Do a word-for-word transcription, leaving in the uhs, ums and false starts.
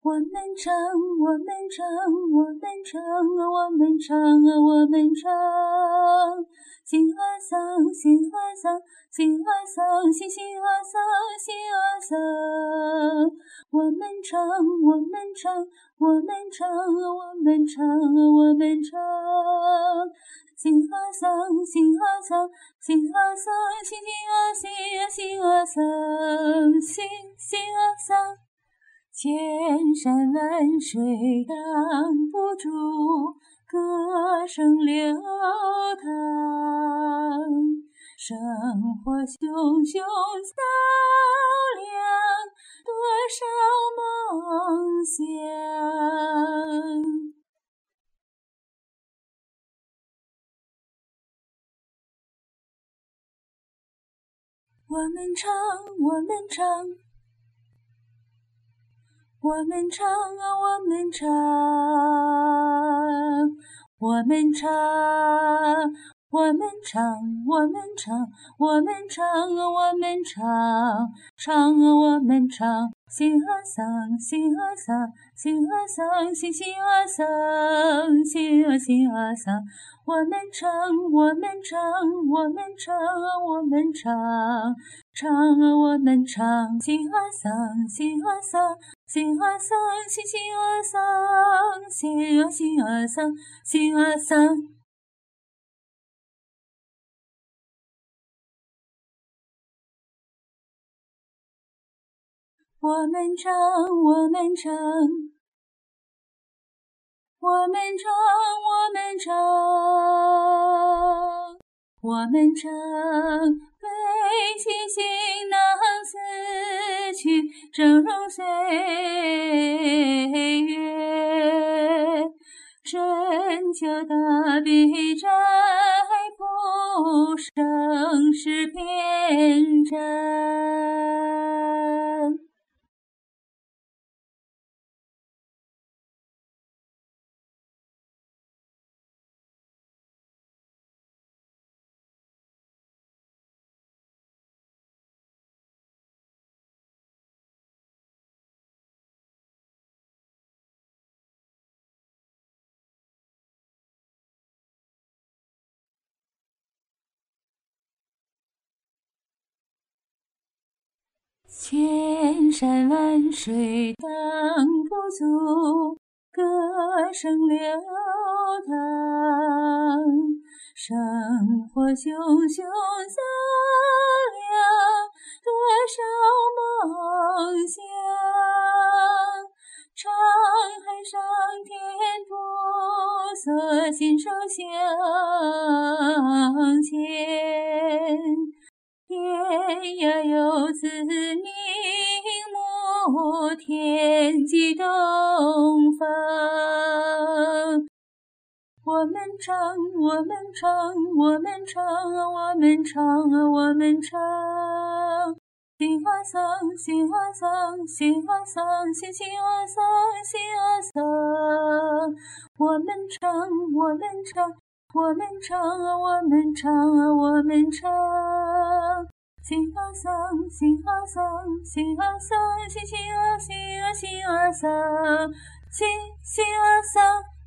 我们唱，我们唱，我们唱，我们唱，我们唱，心儿桑，心儿桑，心儿桑，心心儿桑，心儿桑。我们唱，我们唱，我们唱，我们唱，我们唱，心儿桑，心儿桑，心儿桑，心心儿心心儿桑，心心儿桑。千山万水挡不住歌声流淌，生活熊熊较量，多少梦想。我们唱，我们唱，我们唱啊，我们唱，我们唱，我们唱，我们唱，我们唱啊，我们唱，唱啊，我们唱，心儿桑，心儿桑，心儿桑，心心儿桑，心儿心儿桑。我们唱，我们唱，我们唱啊，我们唱，唱啊，我们唱，心儿桑，心儿桑。心儿桑，心心儿桑，心儿心儿桑，心儿桑。我们唱，我们唱，我们唱，我们唱，我们唱，悲喜行囊死去，峥嵘岁月，针灸大笔摘卜，生死篇章。千山万水挡不住歌声流淌，生活熊熊较量，多少梦想。沧海桑田不索心手向前，天涯游子凝目，天际东方。我们唱，我们唱，我们唱，我们唱，我们唱，心儿桑，心儿桑，心儿桑，心心儿桑，心儿桑。我们唱，我们唱，我们唱，我们唱，我们唱，心儿桑，心儿桑，心儿桑，心心儿心儿心儿桑，心心儿桑。